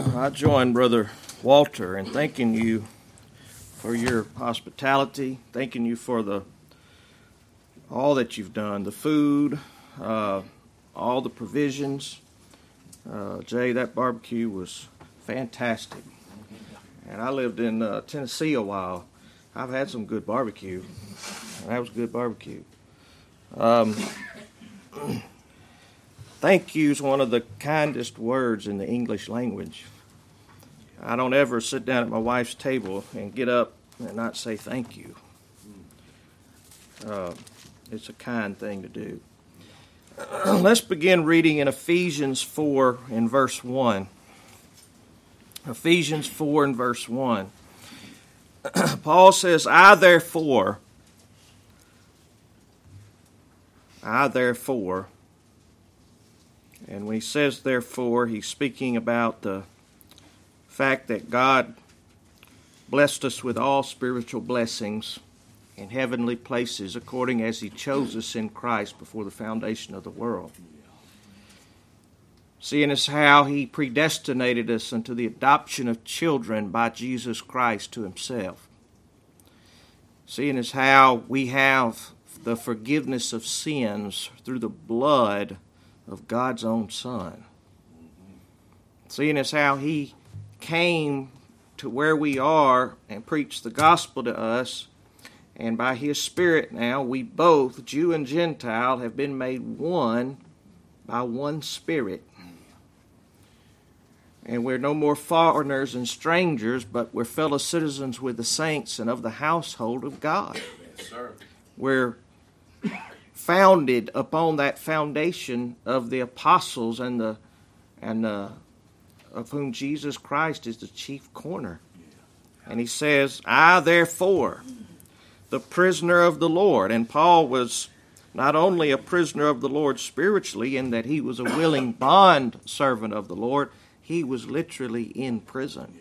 I join Brother Walter in thanking you for your hospitality, thanking you for all that you've done, the food, all the provisions. Jay, that barbecue was fantastic. And I lived in Tennessee a while. I've had some good barbecue. That was good barbecue. Thank you is one of the kindest words in the English language. I don't ever sit down at my wife's table and get up and not say thank you. It's a kind thing to do. Let's begin reading in Ephesians 4 in verse 1. Ephesians 4 and verse 1. Paul says, I therefore, and when he says therefore, he's speaking about the fact that God blessed us with all spiritual blessings in heavenly places according as he chose us in Christ before the foundation of the world. Seeing as how he predestinated us unto the adoption of children by Jesus Christ to himself. Seeing as how we have the forgiveness of sins through the blood of God's own Son. Seeing as how he came to where we are and preached the gospel to us, and by his Spirit now we both, Jew and Gentile, have been made one by one Spirit. And we're no more foreigners and strangers, but we're fellow citizens with the saints and of the household of God. Yes, sir. We're founded upon that foundation of the apostles and of whom Jesus Christ is the chief corner. And he says, I therefore, the prisoner of the Lord. And Paul was not only a prisoner of the Lord spiritually in that he was a willing bond servant of the Lord, he was literally in prison.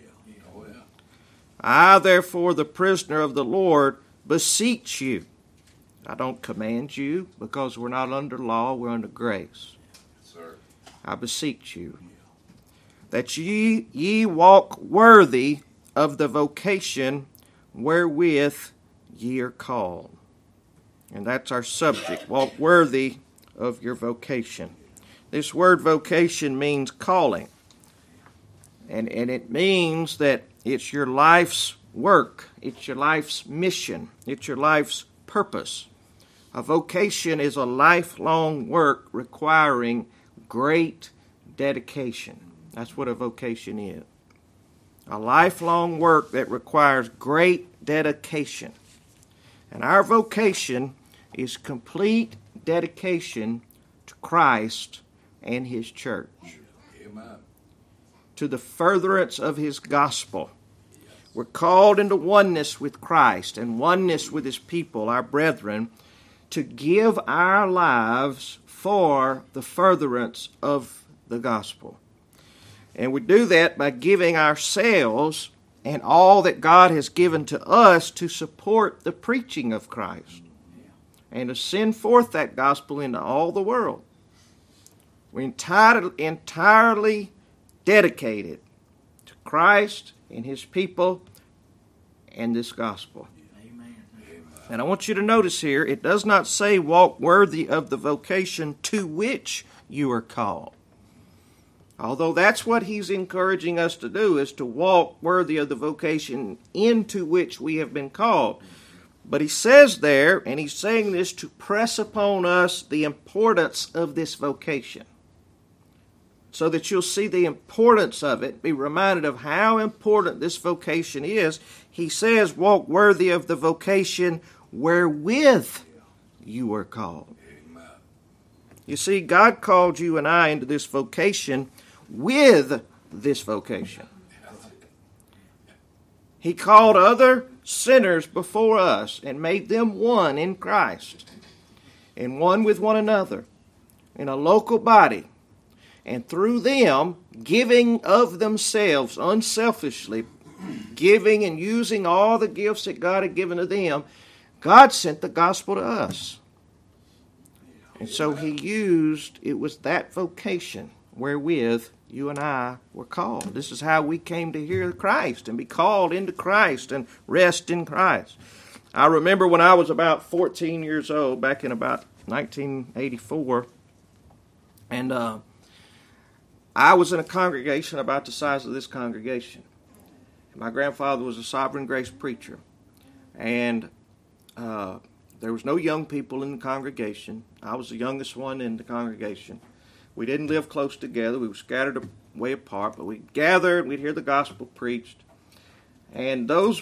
I therefore, the prisoner of the Lord, beseech you. I don't command you, because we're not under law, we're under grace. Sir. I beseech you that ye walk worthy of the vocation wherewith ye are called. And that's our subject. Walk worthy of your vocation. This word vocation means calling. And it means that it's your life's work. It's your life's mission. It's your life's purpose. A vocation is a lifelong work requiring great dedication. That's what a vocation is. A lifelong work that requires great dedication. And our vocation is complete dedication to Christ and his church. Amen. To the furtherance of his gospel. We're called into oneness with Christ and oneness with his people, our brethren, to give our lives for the furtherance of the gospel. And we do that by giving ourselves and all that God has given to us to support the preaching of Christ and to send forth that gospel into all the world. We're entirely dedicated to Christ and his people and this gospel. Amen. And I want you to notice here, it does not say walk worthy of the vocation to which you are called. Although that's what he's encouraging us to do, is to walk worthy of the vocation into which we have been called. But he says there, and he's saying this to press upon us the importance of this vocation. So that you'll see the importance of it, be reminded of how important this vocation is. He says, walk worthy of the vocation wherewith you are called. Amen. You see, God called you and I into this vocation with this vocation. He called other sinners before us and made them one in Christ and one with one another in a local body. And through them, giving of themselves unselfishly, giving and using all the gifts that God had given to them, God sent the gospel to us. And so he used, it was that vocation wherewith you and I were called. This is how we came to hear Christ and be called into Christ and rest in Christ. I remember when I was about 14 years old, back in about 1984, and I was in a congregation about the size of this congregation. My grandfather was a Sovereign Grace preacher, and there was no young people in the congregation. I was the youngest one in the congregation. We didn't live close together. We were scattered way apart, but we gathered, we'd hear the gospel preached. And those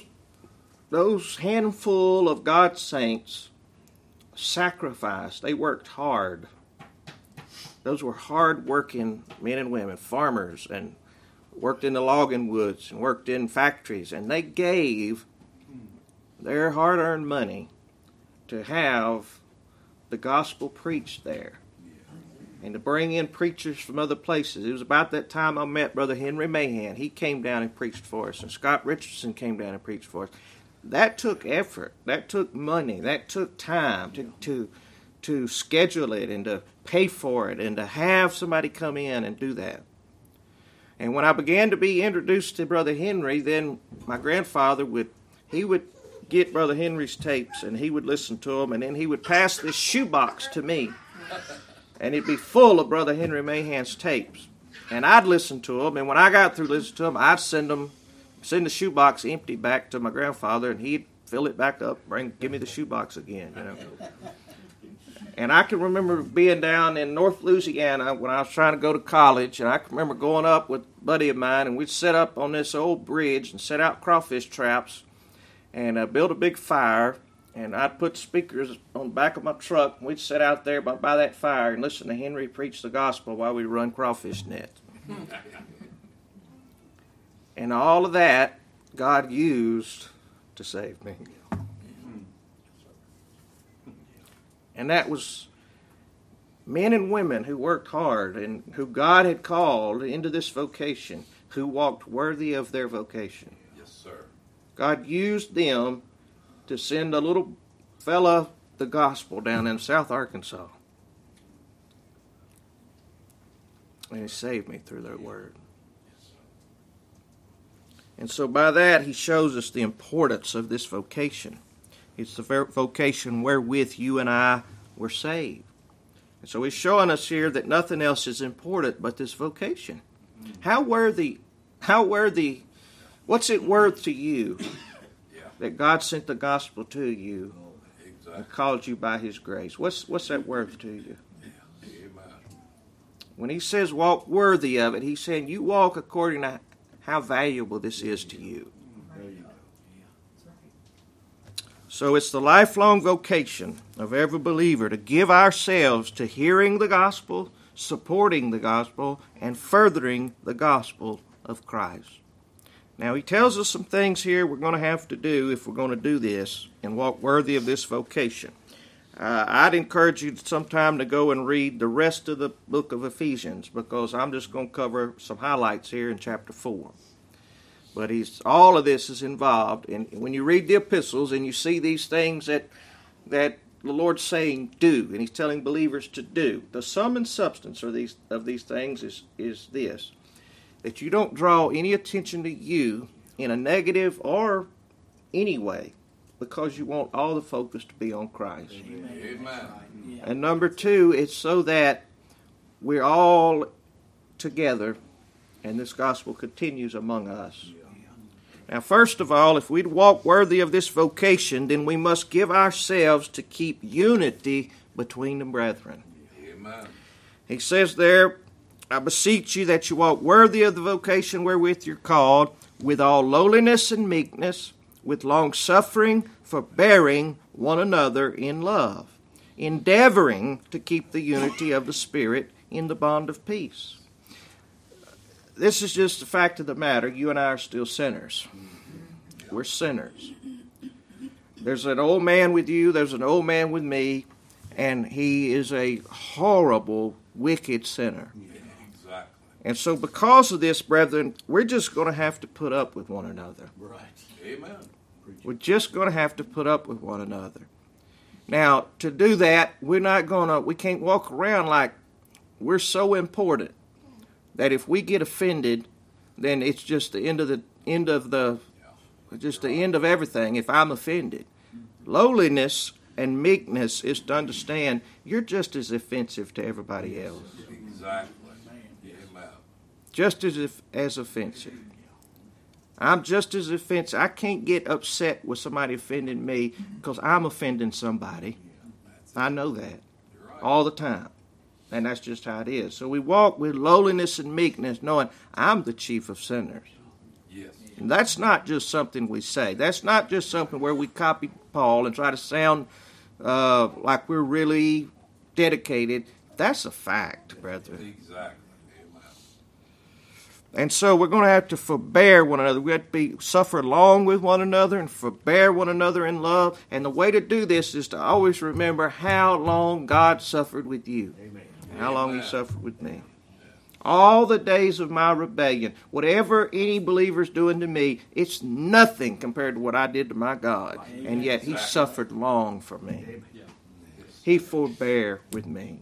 handful of God's saints sacrificed. They worked hard. Those were hard-working men and women, farmers, and worked in the logging woods and worked in factories. And they gave their hard-earned money to have the gospel preached there and to bring in preachers from other places. It was about that time I met Brother Henry Mahan. He came down and preached for us, and Scott Richardson came down and preached for us. That took effort. That took money. That took time to schedule it and to pay for it and to have somebody come in and do that. And when I began to be introduced to Brother Henry, then my grandfather would get Brother Henry's tapes and he would listen to them, and then he would pass this shoebox to me. And it'd be full of Brother Henry Mahan's tapes. And I'd listen to them, and when I got through listening to them, I'd send the shoebox empty back to my grandfather, and he'd fill it back up, give me the shoebox again, you know. And I can remember being down in North Louisiana when I was trying to go to college, and I can remember going up with a buddy of mine, and we'd set up on this old bridge and set out crawfish traps and build a big fire. And I'd put speakers on the back of my truck, and we'd sit out there by that fire and listen to Henry preach the gospel while we run crawfish nets. And all of that God used to save me. And that was men and women who worked hard and who God had called into this vocation, who walked worthy of their vocation. Yes, sir. God used them to send a little fella the gospel down in South Arkansas. And he saved me through their word. And so by that, he shows us the importance of this vocation. It's the vocation wherewith you and I were saved. And so he's showing us here that nothing else is important but this vocation. How worthy, what's it worth to you that God sent the gospel to you and called you by his grace? What's that worth to you? When he says walk worthy of it, he's saying you walk according to how valuable this is to you. So it's the lifelong vocation of every believer to give ourselves to hearing the gospel, supporting the gospel, and furthering the gospel of Christ. Now, he tells us some things here we're going to have to do if we're going to do this and walk worthy of this vocation. I'd encourage you sometime to go and read the rest of the book of Ephesians, because I'm just going to cover some highlights here in chapter 4. But all of this is involved. And when you read the epistles and you see these things that the Lord's saying do, and he's telling believers to do, the sum and substance of these things is this: that you don't draw any attention to you in a negative or any way, because you want all the focus to be on Christ. Amen. And number 2, it's so that we're all together and this gospel continues among us. Now, first of all, if we'd walk worthy of this vocation, then we must give ourselves to keep unity between the brethren. Amen. He says there, I beseech you that you walk worthy of the vocation wherewith you're called, with all lowliness and meekness, with long-suffering, forbearing one another in love, endeavoring to keep the unity of the Spirit in the bond of peace. This is just the fact of the matter. You and I are still sinners. We're sinners. There's an old man with you, there's an old man with me, and he is a horrible, wicked sinner. Exactly. And so because of this, brethren, we're just going to have to put up with one another. Right. Amen. We're just going to have to put up with one another. Now, to do that, we can't walk around like we're so important. that if we get offended, then it's just the end of everything if I'm offended. Lowliness and meekness is to understand you're just as offensive to everybody else. Exactly. Just as offensive. I'm just as offensive. I can't get upset with somebody offending me because I'm offending somebody. I know that all the time. And that's just how it is. So we walk with lowliness and meekness, knowing I'm the chief of sinners. Yes. And that's not just something we say. That's not just something where we copy Paul and try to sound like we're really dedicated. That's a fact, brethren. Exactly. And so we're going to have to forbear one another. We have to suffer along with one another and forbear one another in love. And the way to do this is to always remember how long God suffered with you. Amen. How long He suffered with me. All the days of my rebellion, whatever any believer's doing to me, it's nothing compared to what I did to my God. And yet He suffered long for me. He forbear with me.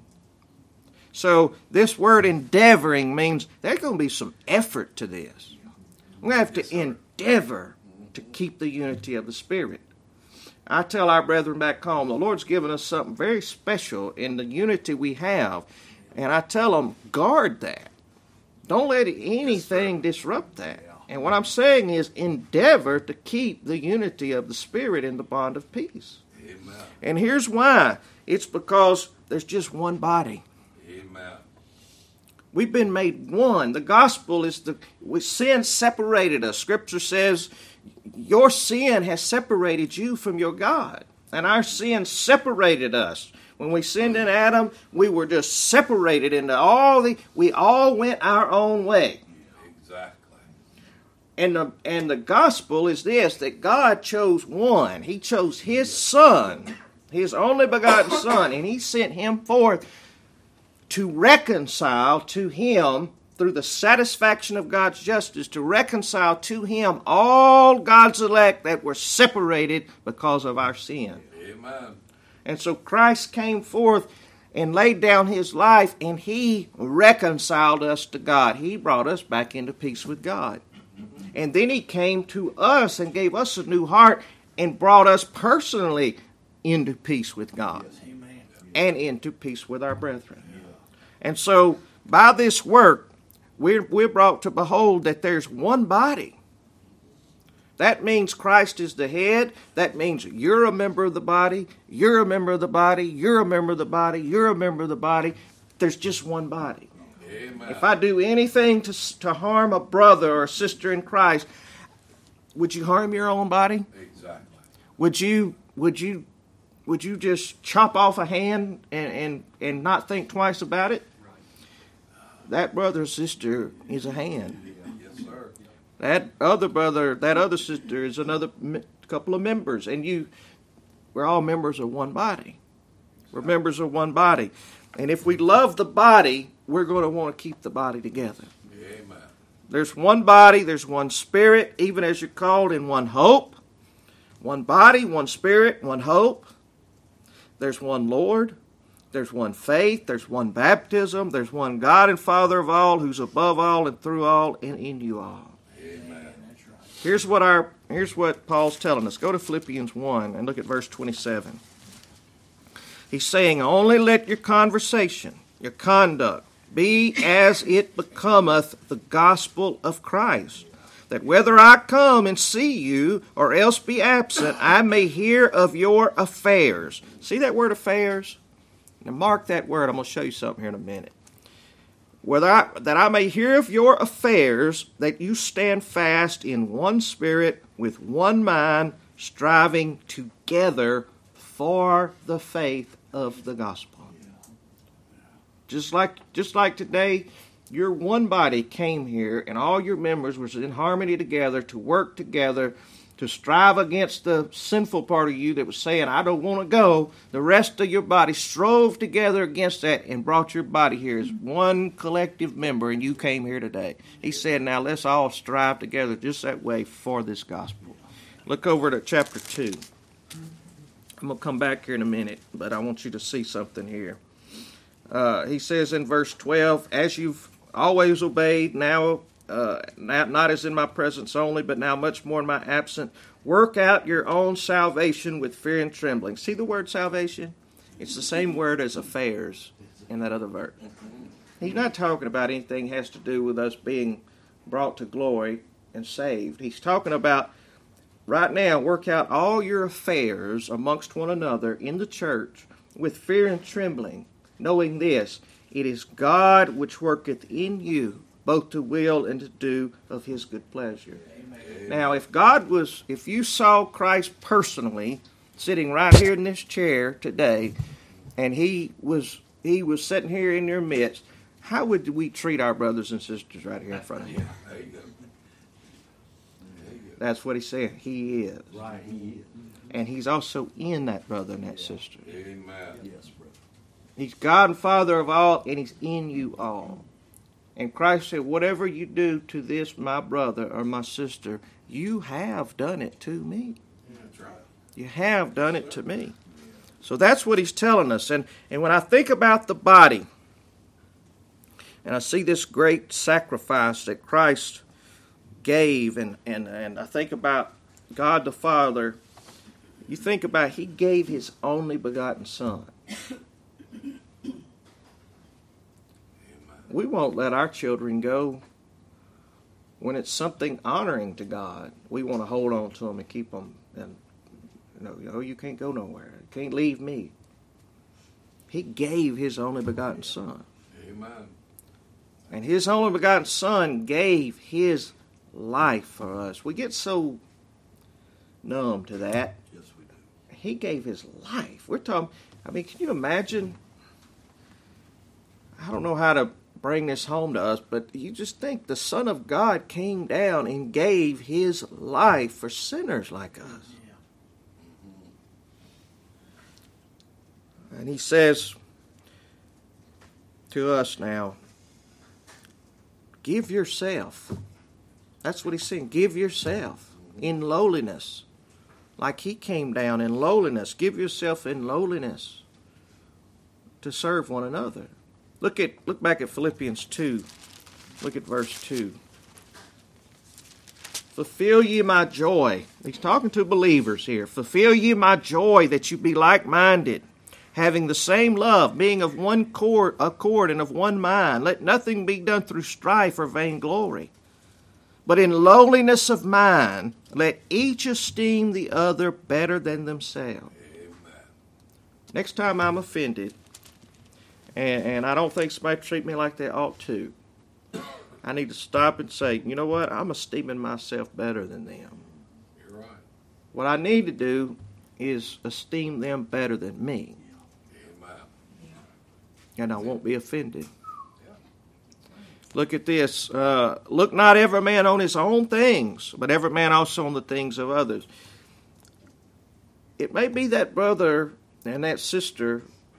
So this word endeavoring means there's going to be some effort to this. We're going to have to endeavor to keep the unity of the Spirit. I tell our brethren back home, the Lord's given us something very special in the unity we have. And I tell them, guard that. Don't let anything disrupt that. And what I'm saying is endeavor to keep the unity of the Spirit in the bond of peace. Amen. And here's why. It's because there's just one body. Amen. We've been made one. The gospel is sin separated us. Scripture says your sin has separated you from your God. And our sin separated us. When we sinned in Adam, we were just separated into we all went our own way. Exactly. And the gospel is this, that God chose one. He chose His Son, His only begotten Son, and He sent Him forth to reconcile to Him, through the satisfaction of God's justice, to reconcile to Him all God's elect that were separated because of our sin. Amen. And so Christ came forth and laid down His life, and He reconciled us to God. He brought us back into peace with God. And then He came to us and gave us a new heart and brought us personally into peace with God. And into peace with our brethren. And so by this work, we're brought to behold that there's one body. That means Christ is the head. That means you're a member of the body. You're a member of the body. You're a member of the body. You're a member of the body. There's just one body. Amen. If I do anything to harm a brother or a sister in Christ, would you harm your own body? Exactly. Would you just chop off a hand and not think twice about it? That brother or sister is a hand. Yes, sir. That other brother, that other sister is another couple of members. And we're all members of one body. We're members of one body. And if we love the body, we're going to want to keep the body together. Amen. There's one body, there's one spirit, even as you're called in one hope. One body, one spirit, one hope. There's one Lord. There's one faith. There's one baptism. There's one God and Father of all, who's above all and through all and in you all. Amen. Here's what Paul's telling us. Go to Philippians 1 and look at verse 27. He's saying, only let your conversation, your conduct, be as it becometh the gospel of Christ, that whether I come and see you or else be absent, I may hear of your affairs. See that word affairs? Now mark that word. I'm going to show you something here in a minute. That I may hear of your affairs, that you stand fast in one spirit, with one mind, striving together for the faith of the gospel. Just like today, your one body came here, and all your members were in harmony together to work together to strive against the sinful part of you that was saying, I don't want to go. The rest of your body strove together against that and brought your body here as one collective member, and you came here today. He said, now let's all strive together just that way for this gospel. Look over to chapter 2. I'm going to come back here in a minute, but I want you to see something here. He says in verse 12, as you've always obeyed, now not as in my presence only, but now much more in my absence. Work out your own salvation with fear and trembling. See the word salvation? It's the same word as affairs in that other verse. He's not talking about anything that has to do with us being brought to glory and saved. He's talking about right now, work out all your affairs amongst one another in the church with fear and trembling, knowing this, it is God which worketh in you, both to will and to do of his good pleasure. Amen. Now, if you saw Christ personally sitting right here in this chair today, and he was sitting here in your midst, how would we treat our brothers and sisters right here in front of him? There you go. That's what he said. He is. Right, he is. And he's also in that brother and that sister. Amen. Yes, brother. He's God and Father of all, and he's in you all. And Christ said, whatever you do to this, my brother or my sister, you have done it to me. That's right. You have done it to me. So that's what he's telling us. And when I think about the body, and I see this great sacrifice that Christ gave, and I think about God the Father, you think about he gave his only begotten Son. We won't let our children go when it's something honoring to God. We want to hold on to them and keep them. And you can't go nowhere. You can't leave me. He gave his only begotten Son. Amen. And his only begotten Son gave his life for us. We get so numb to that. Yes, we do. He gave his life. We're talking, can you imagine? I don't know how to bring this home to us, but you just think the Son of God came down and gave his life for sinners like us. Yeah. And he says to us now, give yourself. That's what he's saying. Give yourself in lowliness. Like he came down in lowliness. Give yourself in lowliness to serve one another. Look back at Philippians 2. Look at verse 2. Fulfill ye my joy. He's talking to believers here. Fulfill ye my joy that you be like-minded, having the same love, being of one accord and of one mind. Let nothing be done through strife or vainglory, but in lowliness of mind, let each esteem the other better than themselves. Amen. Next time I'm offended, and I don't think somebody treat me like they ought to, I need to stop and say, you know what? I'm esteeming myself better than them. You're right. What I need to do is esteem them better than me, Amen. and I won't be offended. Look at this. Look not every man on his own things, but every man also on the things of others. It may be that brother and that sister,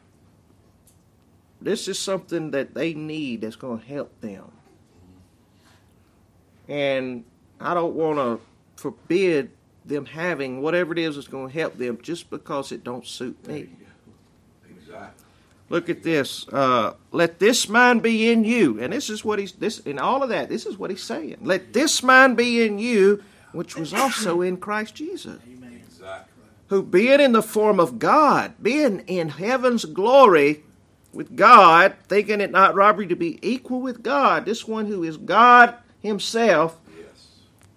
this is something that they need that's going to help them. And I don't want to forbid them having whatever it is that's going to help them just because it don't suit me. Exactly. Look at this. Let this mind be in you. And this is what in all of that, this is what he's saying. Let this mind be in you, which was also in Christ Jesus. Amen. Exactly. Who being in the form of God, being in heaven's glory with God, thinking it not robbery to be equal with God, this one who is God himself, Yes.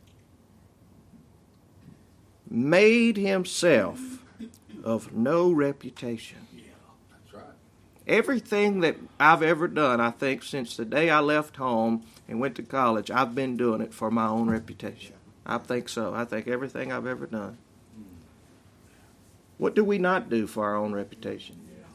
made himself of no reputation. That's right. Everything that I've ever done, I think, since the day I left home and went to college, I've been doing it for my own reputation. I think so. I think everything I've ever done. What do we not do for our own reputation?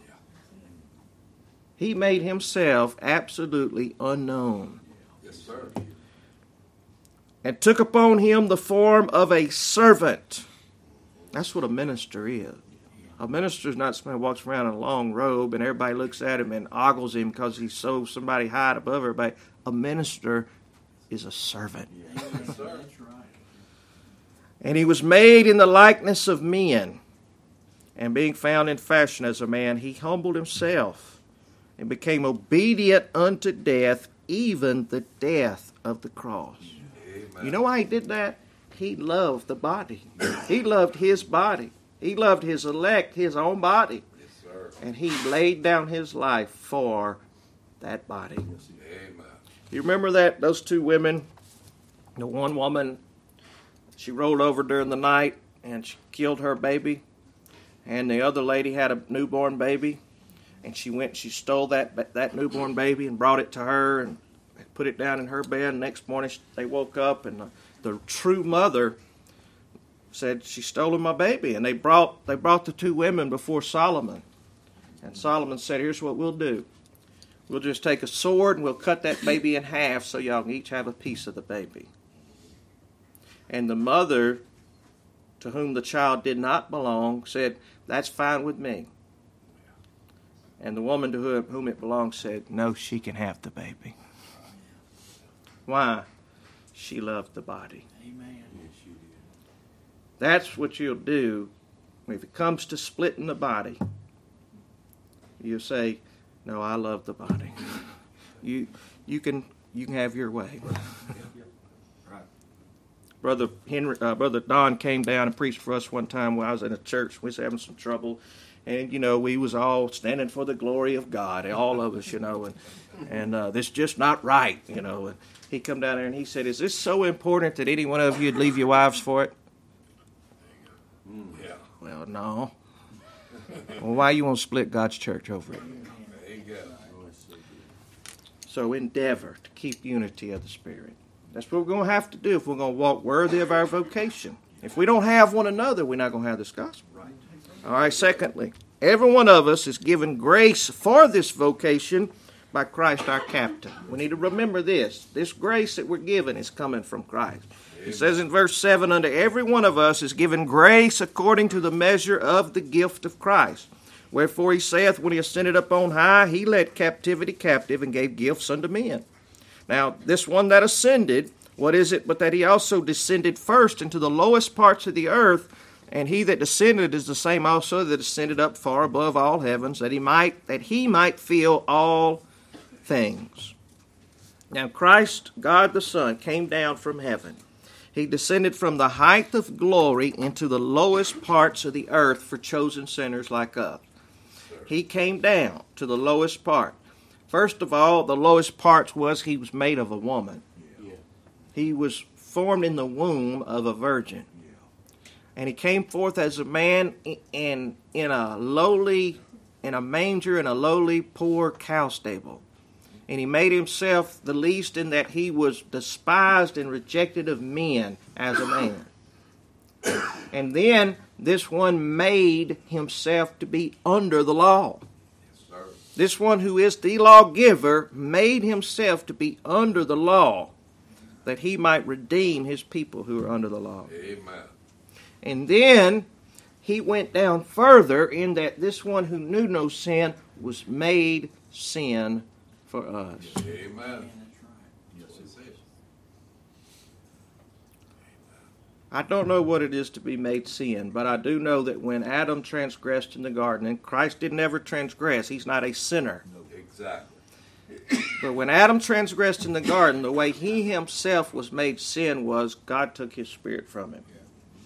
He made himself absolutely unknown, Yes, sir. and took upon him the form of a servant. That's what a minister is. A minister is not somebody who walks around in a long robe and everybody looks at him and ogles him because he's so somebody high above everybody. A minister is a servant. Yes, sir. That's right. And he was made in the likeness of men. And being found in fashion as a man, he humbled himself and became obedient unto death, even the death of the cross. Amen. You know why he did that? He loved the body. He loved his body. He loved his elect, his own body. Yes, sir. And he laid down his life for that body. Amen. You remember that? Those two women, the one woman, she rolled over during the night and she killed her baby. And the other lady had a newborn baby. And she stole that newborn baby and brought it to her and put it down in her bed. Next morning they woke up and the true mother said, she stole my baby. And they brought the two women before Solomon. And Solomon said, here's what we'll do. We'll just take a sword and we'll cut that baby in half so y'all can each have a piece of the baby. And the mother, to whom the child did not belong, said, that's fine with me. And the woman to whom it belonged said, no, she can have the baby. Why? She loved the body. Amen. Yes, you did. That's what you'll do if it comes to splitting the body. You'll say, no, I love the body. You can have your way. Right. Brother Don came down and preached for us one time when I was in a church. We was having some trouble. And, we was all standing for the glory of God, all of us, and this is just not right, And he come down there and he said, is this so important that any one of you would leave your wives for it? Yeah. Well, no. Well, why you want to split God's church over it? There you go. So endeavor to keep unity of the Spirit. That's what we're going to have to do if we're going to walk worthy of our vocation. If we don't have one another, we're not going to have this gospel. Right. All right, secondly, every one of us is given grace for this vocation by Christ our captain. We need to remember this. This grace that we're given is coming from Christ. It says in verse 7, unto every one of us is given grace according to the measure of the gift of Christ. Wherefore he saith, when he ascended up on high, he led captivity captive and gave gifts unto men. Now, this one that ascended, what is it but that he also descended first into the lowest parts of the earth, and he that descended is the same also that ascended up far above all heavens, that he might fill all things. Now Christ, God the Son, came down from heaven. He descended from the height of glory into the lowest parts of the earth for chosen sinners like us. He came down to the lowest part. First of all, the lowest parts was he was made of a woman. Yeah. He was formed in the womb of a virgin. And he came forth as a man in a manger in a lowly, poor cow stable. And he made himself the least in that he was despised and rejected of men as a man. And then this one made himself to be under the law. Yes, sir. This one who is the lawgiver made himself to be under the law, that he might redeem his people who are under the law. Amen. And then he went down further in that this one who knew no sin was made sin for us. Amen. That's right. Yes, it is. I don't know what it is to be made sin, but I do know that when Adam transgressed in the garden, and Christ didn't ever transgress, he's not a sinner. Exactly. But when Adam transgressed in the garden, the way he himself was made sin was God took his spirit from him.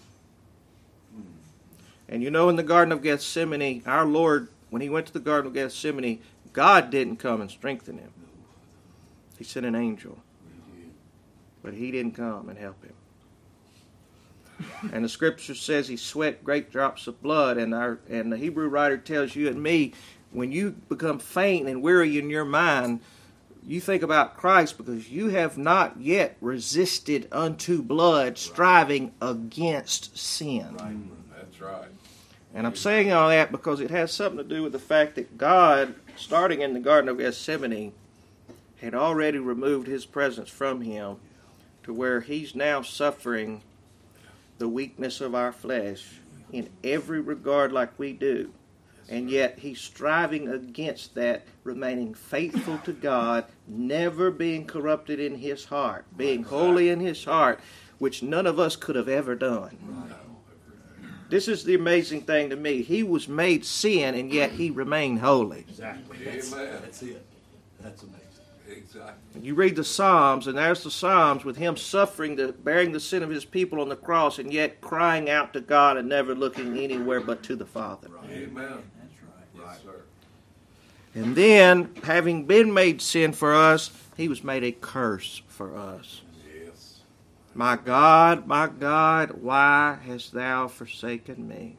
And in the Garden of Gethsemane, our Lord, when he went to the Garden of Gethsemane, God didn't come and strengthen him. He sent an angel. But he didn't come and help him. And the scripture says he sweat great drops of blood. And the Hebrew writer tells you and me, when you become faint and weary in your mind, you think about Christ because you have not yet resisted unto blood, striving against sin. Right. That's right. And I'm saying all that because it has something to do with the fact that God, starting in the Garden of Gethsemane, had already removed his presence from him to where he's now suffering the weakness of our flesh in every regard like we do. And yet he's striving against that, remaining faithful to God, never being corrupted in his heart, being holy in his heart, which none of us could have ever done. This is the amazing thing to me. He was made sin, and yet he remained holy. Exactly. Amen. That's it. That's amazing. Exactly. You read the Psalms, and there's the Psalms with him suffering, bearing the sin of his people on the cross, and yet crying out to God and never looking anywhere but to the Father. Amen. That's right. Yes, sir. And then, having been made sin for us, he was made a curse for us. Yes. My God, why hast thou forsaken me?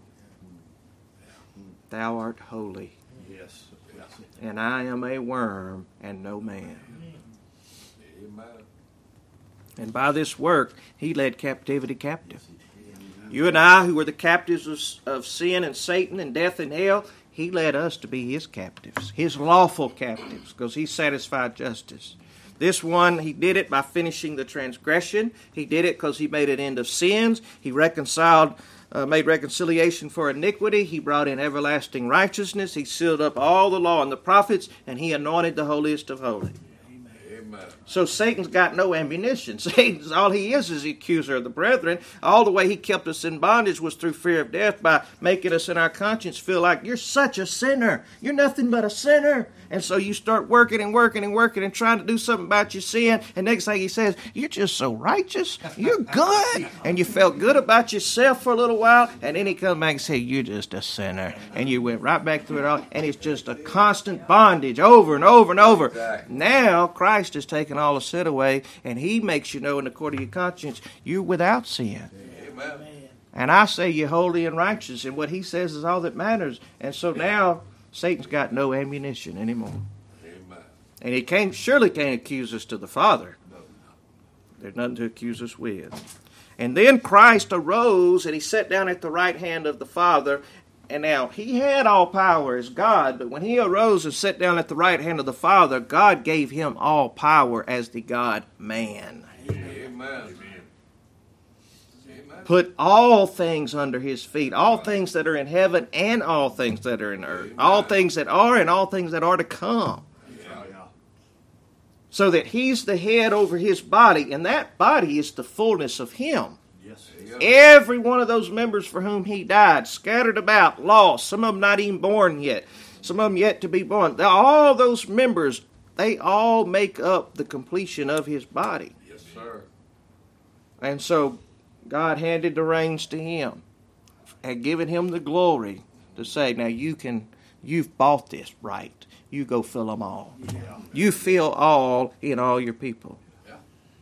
Thou art holy, Yes. and I am a worm and no man. Amen. And by this work, he led captivity captive. You and I, who were the captives of sin and Satan and death and hell, he led us to be his captives, his lawful captives, because he satisfied justice. This one, he did it by finishing the transgression. He did it because he made an end of sins. He made reconciliation for iniquity. He brought in everlasting righteousness. He sealed up all the law and the prophets, and he anointed the holiest of holy. Amen. So Satan's got no ammunition. Satan's all he is the accuser of the brethren. All the way he kept us in bondage was through fear of death by making us in our conscience feel like you're such a sinner. You're nothing but a sinner. And so you start working and trying to do something about your sin. And next thing he says, you're just so righteous. You're good. And you felt good about yourself for a little while. And then he comes back and says, you're just a sinner. And you went right back through it all. And it's just a constant bondage over and over and over. Exactly. Now Christ has taken all the sin away. And he makes you know in the court of your conscience, you're without sin. Amen. And I say you're holy and righteous. And what he says is all that matters. And so now Satan's got no ammunition anymore. Amen. And he surely can't accuse us to the Father. There's nothing to accuse us with. And then Christ arose and he sat down at the right hand of the Father. And now, he had all power as God, but when he arose and sat down at the right hand of the Father, God gave him all power as the God-man. Amen. Put all things under his feet, all things that are in heaven and all things that are in earth, all things that are and all things that are to come. So that he's the head over his body, and that body is the fullness of him. Yes. Every one of those members for whom he died, scattered about, lost, some of them not even born yet, some of them yet to be born. All those members, they all make up the completion of his body. Yes, sir. And so God handed the reins to him, had given him the glory to say, now you've bought this right. You go fill them all. Yeah. You fill all in all your people. Yeah.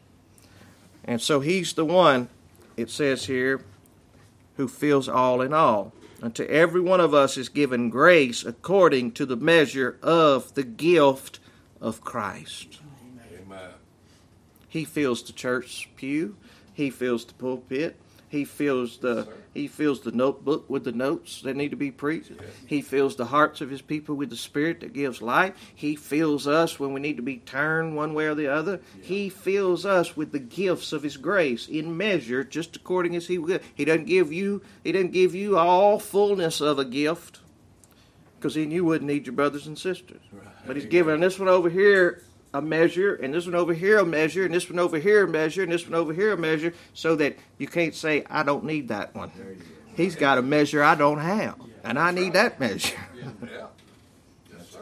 And so he's the one, it says here, who fills all in all. Unto every one of us is given grace according to the measure of the gift of Christ. Amen. He fills the church pew. He fills the pulpit. He fills the notebook with the notes that need to be preached. He fills the hearts of his people with the Spirit that gives life. He fills us when we need to be turned one way or the other. He fills us with the gifts of his grace in measure, just according as he will. He doesn't give you all fullness of a gift, because then you wouldn't need your brothers and sisters. But he's given this one over here a measure, and this one over here a measure, and this one over here a measure, and this one over here a measure, so that you can't say, I don't need that one. He's got a measure I don't have, and I need that measure. Yeah. Yes, sir.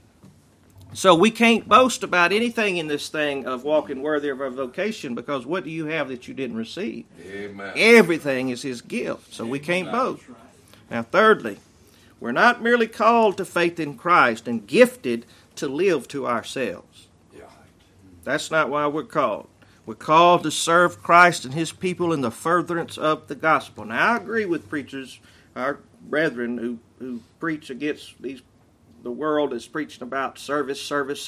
So we can't boast about anything in this thing of walking worthy of our vocation, because what do you have that you didn't receive? Amen. Everything is his gift, so we can't boast. Now, thirdly, we're not merely called to faith in Christ and gifted to live to ourselves. Yeah. That's not why we're called. We're called to serve Christ and his people in the furtherance of the gospel. Now, I agree with preachers, our brethren who preach against the world is preaching about service.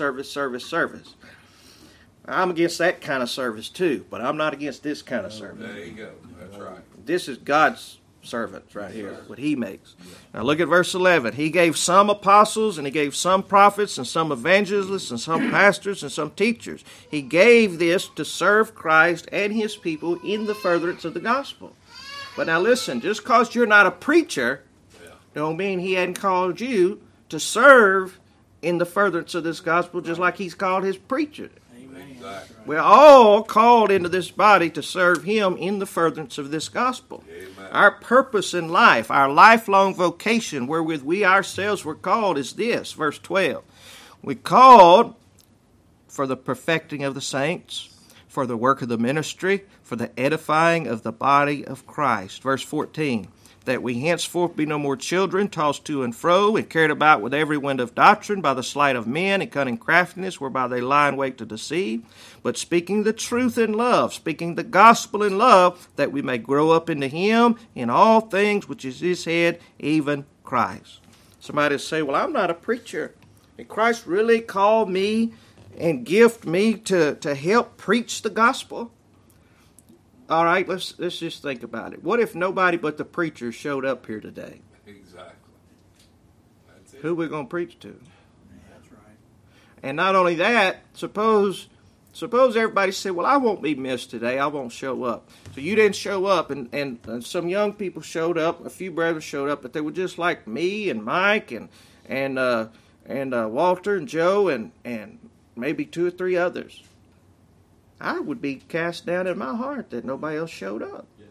I'm against that kind of service too, but I'm not against this kind of service. There you go. That's right. This is God's servants right here, what he makes. Now look at verse 11. He gave some apostles, and he gave some prophets, and some evangelists, and some pastors, and some teachers. He gave this to serve Christ and his people in the furtherance of the gospel. But now listen, just because you're not a preacher, don't mean he hadn't called you to serve in the furtherance of this gospel, just like he's called his preacher. Exactly. We're all called into this body to serve him in the furtherance of this gospel. Amen. Our purpose in life, our lifelong vocation wherewith we ourselves were called is this, verse 12. We called for the perfecting of the saints, for the work of the ministry, for the edifying of the body of Christ. Verse 14, that we henceforth be no more children, tossed to and fro, and carried about with every wind of doctrine, by the sleight of men and cunning craftiness, whereby they lie in wait to deceive, but speaking the truth in love, speaking the gospel in love, that we may grow up into Him in all things, which is His head, even Christ. Somebody say, well, I'm not a preacher. Did Christ really call me and gift me to help preach the gospel? All right, let's just think about it. What if nobody but the preacher showed up here today? Exactly. That's it. Who are we going to preach to? That's right. And not only that, suppose everybody said, well, I won't be missed today. I won't show up. So you didn't show up, and some young people showed up, a few brothers showed up, but they were just like me and Mike and Walter and Joe and maybe 2 or 3 others. I would be cast down in my heart that nobody else showed up. Yes.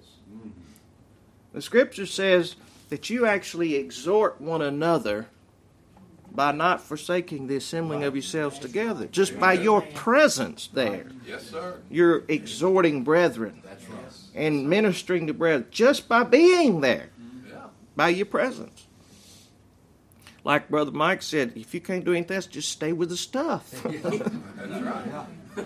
The Scripture says that you actually exhort one another by not forsaking the assembling of yourselves together. Just by your presence there, Yes, sir. you're exhorting brethren That's right. and ministering to brethren. Just by being there, Yeah. by your presence. Like Brother Mike said, if you can't do anything else, just stay with the stuff. That's right.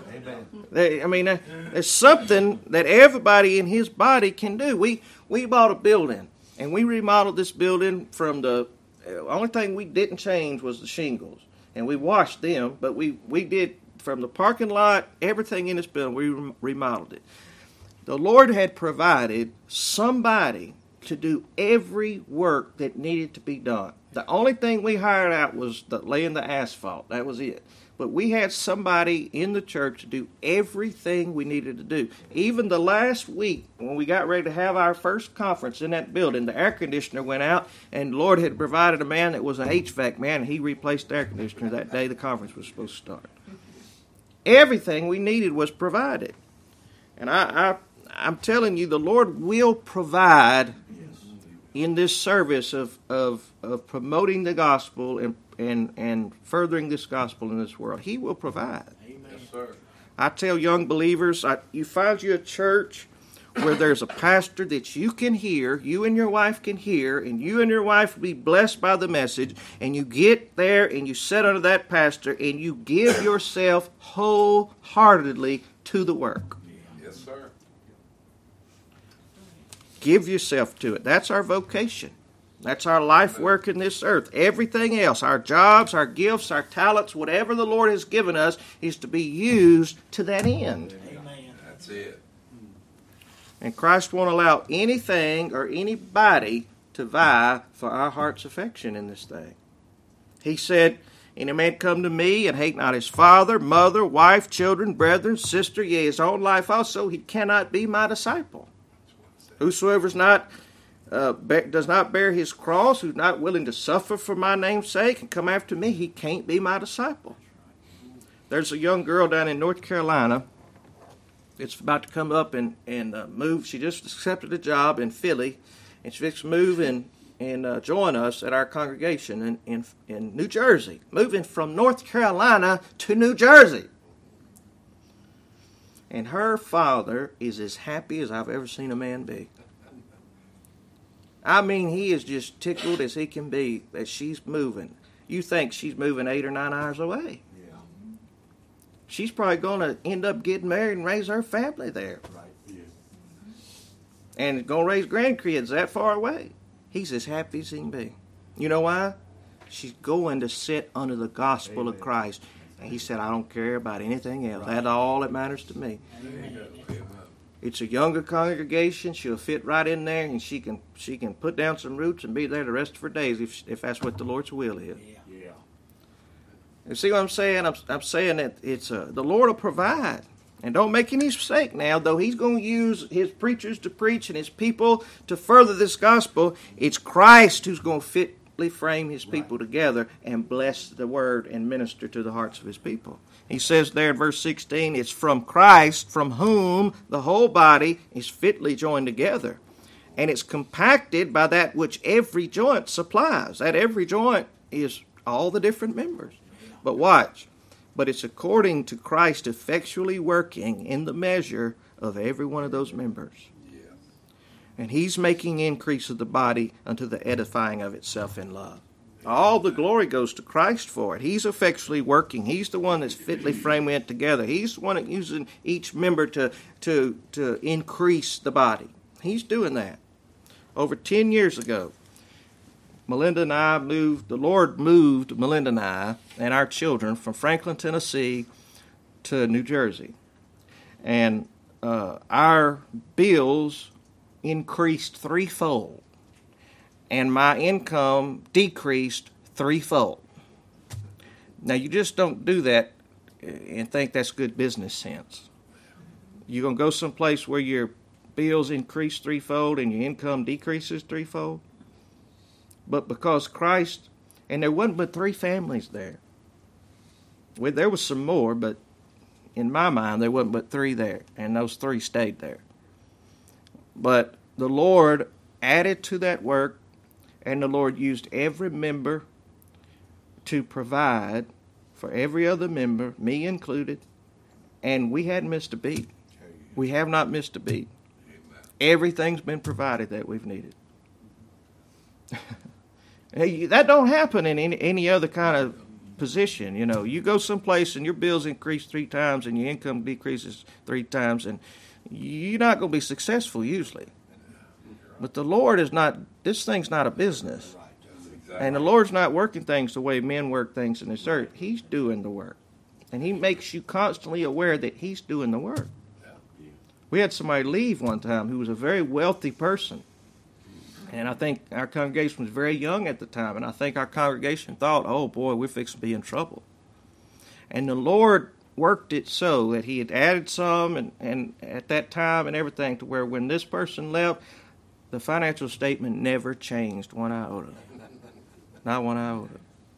Amen. There's something that everybody in his body can do. We bought a building, and we remodeled this building from the only thing we didn't change was the shingles, and we washed them, but we did from the parking lot, everything in this building, we remodeled it. The Lord had provided somebody to do every work that needed to be done. The only thing we hired out was laying the asphalt. That was it. But we had somebody in the church to do everything we needed to do. Even the last week, when we got ready to have our first conference in that building, the air conditioner went out, and the Lord had provided a man that was an HVAC man, and he replaced the air conditioner that day the conference was supposed to start. Everything we needed was provided. And I'm telling you, the Lord will provide in this service of promoting the gospel and furthering this gospel in this world. He will provide. Yes, sir. I tell young believers, you find you a church where there's a pastor that you can hear, you and your wife can hear, and you and your wife will be blessed by the message, and you get there and you sit under that pastor and you give yourself wholeheartedly to the work. Yes, sir. Give yourself to it. That's our vocation. That's our life work in this earth. Everything else, our jobs, our gifts, our talents, whatever the Lord has given us, is to be used to that end. Amen. That's it. And Christ won't allow anything or anybody to vie for our heart's affection in this thing. He said, any man come to me and hate not his father, mother, wife, children, brethren, sister, yea, his own life also, he cannot be my disciple. Whosoever is not does not bear his cross, who's not willing to suffer for my name's sake and come after me, he can't be my disciple. There's a young girl down in North Carolina that's about to come up and move. She just accepted a job in Philly, and she's fixed to move and join us at our congregation in New Jersey, moving from North Carolina to New Jersey. And her father is as happy as I've ever seen a man be. I mean, he is just tickled as he can be that she's moving. You think she's moving 8 or 9 hours away. Yeah. She's probably going to end up getting married and raise her family there. Right. Yeah. And going to raise grandkids that far away. He's as happy as he can be. You know why? She's going to sit under the gospel of Christ. And he said, I don't care about anything else. That's all that matters to me. It's a younger congregation. She'll fit right in there, and she can put down some roots and be there the rest of her days if that's what the Lord's will is. Yeah. You see what I'm saying? I'm saying that it's the Lord will provide. And don't make any mistake now, though He's going to use His preachers to preach and His people to further this gospel, it's Christ who's going to fitly frame His people together and bless the word and minister to the hearts of His people. He says there in verse 16, it's from Christ, from whom the whole body is fitly joined together. And it's compacted by that which every joint supplies. That every joint is all the different members. But watch. but it's according to Christ effectually working in the measure of every one of those members. Yes. And he's making increase of the body unto the edifying of itself in love. All the glory goes to Christ for it. He's effectually working. He's the one that's fitly framing it together. He's the one that's using each member to increase the body. He's doing that. Over 10 years ago, Melinda and I the Lord moved Melinda and I and our children from Franklin, Tennessee to New Jersey. And our bills increased threefold. And my income decreased threefold. Now, you just don't do that and think that's good business sense. You're going to go someplace where your bills increase threefold and your income decreases threefold? But because Christ, and there wasn't but 3 families there. Well, there was some more, but in my mind, there wasn't but 3 there, and those 3 stayed there. But the Lord added to that work, and the Lord used every member to provide for every other member, me included, and we hadn't missed a beat. We have not missed a beat. Everything's been provided that we've needed. That don't happen in any other kind of position. You know, you go someplace and your bills increase 3 times and your income decreases 3 times, and you're not going to be successful usually. But the Lord is not, this thing's not a business. And the Lord's not working things the way men work things in this earth. He's doing the work. And he makes you constantly aware that he's doing the work. We had somebody leave one time who was a very wealthy person. And I think our congregation was very young at the time. And I think our congregation thought, oh boy, we're fixing to be in trouble. And the Lord worked it so that he had added some and at that time and everything to where when this person left, the financial statement never changed 1 iota. Not 1 iota.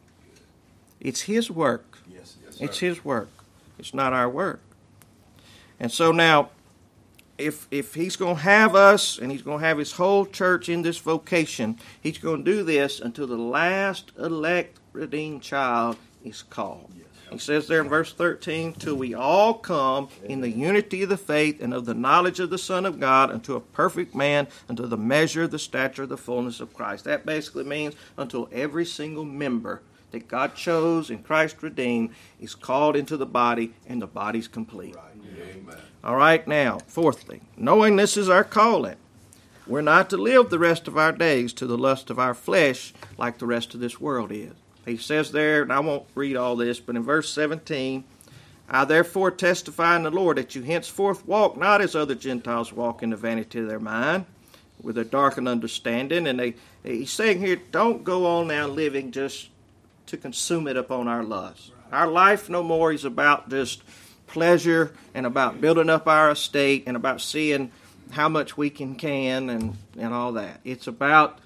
It's his work. Yes, sir. It's his work. It's not our work. And so now, if he's going to have us and he's going to have his whole church in this vocation, he's going to do this until the last elect redeemed child is called. Yes. He says there in verse 13, till we all come in the unity of the faith and of the knowledge of the Son of God unto a perfect man, unto the measure of the stature of the fullness of Christ. That basically means until every single member that God chose and Christ redeemed is called into the body and the body's complete. Amen. All right, now, fourthly, knowing this is our calling, we're not to live the rest of our days to the lust of our flesh like the rest of this world is. He says there, and I won't read all this, but in verse 17, I therefore testify in the Lord that you henceforth walk not as other Gentiles walk in the vanity of their mind, with a darkened understanding. And he's saying here, don't go on now living just to consume it upon our lusts. Our life no more is about just pleasure and about building up our estate and about seeing how much we can and all that. It's about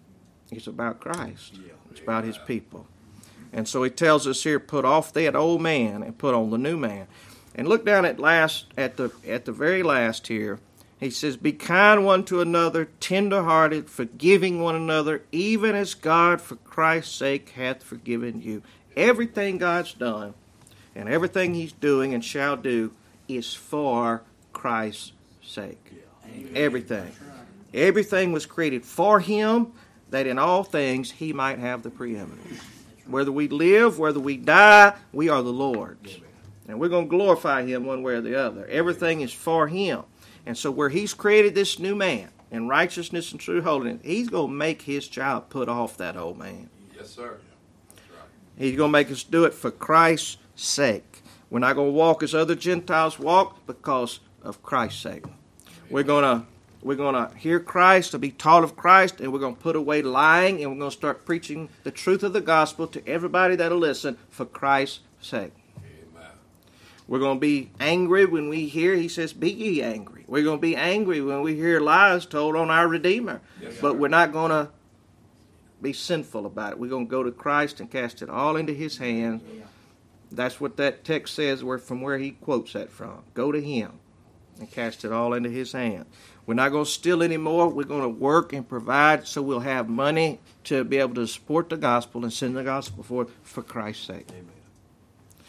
Christ. It's about his people. And so he tells us here, put off that old man and put on the new man. And look down at the very last here. He says, be kind one to another, tender-hearted, forgiving one another, even as God for Christ's sake hath forgiven you. Everything God's done and everything he's doing and shall do is for Christ's sake. Everything. Everything was created for him, that in all things he might have the preeminence. Whether we live, whether we die, we are the Lord's. And we're going to glorify him one way or the other. Everything is for him. And so where he's created this new man in righteousness and true holiness, he's going to make his child put off that old man. Yes, sir. That's right. He's going to make us do it for Christ's sake. We're not going to walk as other Gentiles walk because of Christ's sake. We're going to hear Christ, to be taught of Christ, and we're going to put away lying, and we're going to start preaching the truth of the gospel to everybody that'll listen for Christ's sake. Amen. We're going to be angry when we hear, he says, be ye angry. We're going to be angry when we hear lies told on our Redeemer. Yes, but sir. we're not going to be sinful about it. We're going to go to Christ and cast it all into his hands. That's what that text says, from where he quotes that from. Go to him and cast it all into his hands. We're not going to steal anymore. We're going to work and provide so we'll have money to be able to support the gospel and send the gospel forth for Christ's sake. Amen.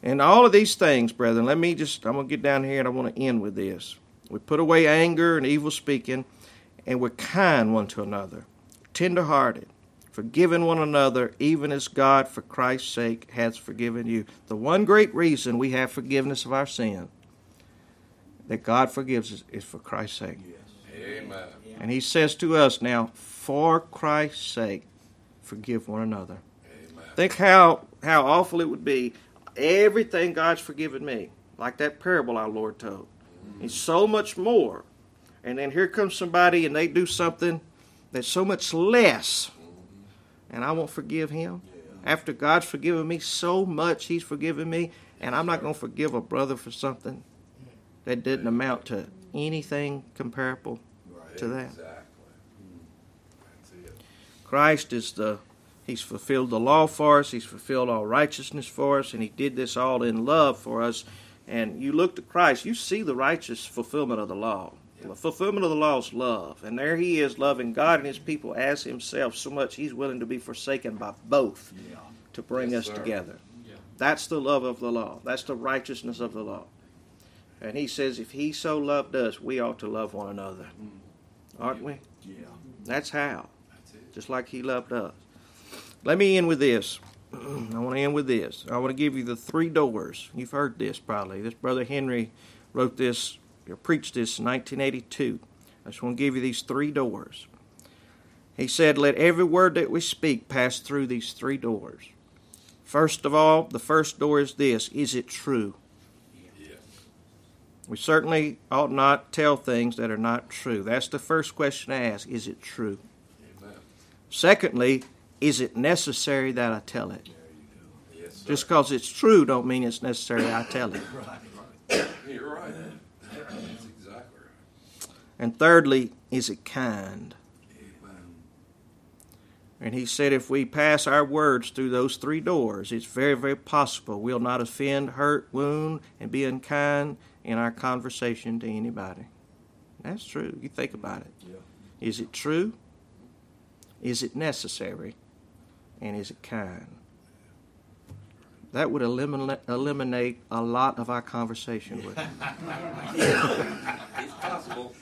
And all of these things, brethren, I'm going to get down here and I want to end with this. We put away anger and evil speaking, and we're kind one to another, tender-hearted, forgiving one another, even as God, for Christ's sake, has forgiven you. The one great reason we have forgiveness of our sin, that God forgives us, is for Christ's sake. Amen. And he says to us now, for Christ's sake, forgive one another. Amen. Think how awful it would be. Everything God's forgiven me, like that parable our Lord told. It's so much more. And then here comes somebody and they do something that's so much less. And I won't forgive him. After God's forgiven me so much, he's forgiven me. And I'm not going to forgive a brother for something that didn't amount to anything comparable to that. Exactly. That's it. Christ he's fulfilled the law for us. He's fulfilled all righteousness for us. And he did this all in love for us. And you look to Christ, you see the righteous fulfillment of the law. The fulfillment of the law is love. And there he is, loving God and his people as himself so much he's willing to be forsaken by both to bring Yes, us sir. together. Yeah. That's the love of the law. That's the righteousness of the law. And he says if he so loved us, we ought to love one another. Aren't we? Yeah. That's how. That's it. Just like he loved us. Let me end with this. I want to end with this. I want to give you the 3 doors. You've heard this probably. This Brother Henry wrote this, or preached this in 1982. I just want to give you these 3 doors. He said, let every word that we speak pass through these 3 doors. First of all, the first door is this: is it true? Yes. We certainly ought not tell things that are not true. That's the first question to ask. Is it true? Amen. Secondly, is it necessary that I tell it? Yes, sir. Just because it's true don't mean it's necessary I tell it. You're right. That's exactly right. And thirdly, is it kind? Amen. And he said if we pass our words through those 3 doors, it's very, very possible we'll not offend, hurt, wound, and be unkind in our conversation to anybody. That's true. You think about it. Yeah. Is it true? Is it necessary? And is it kind? That would eliminate a lot of our conversation with him. It's possible.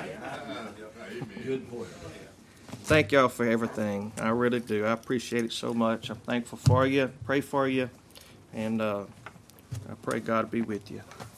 Good point. Thank y'all for everything. I really do. I appreciate it so much. I'm thankful for you. Pray for you. And I pray God be with you.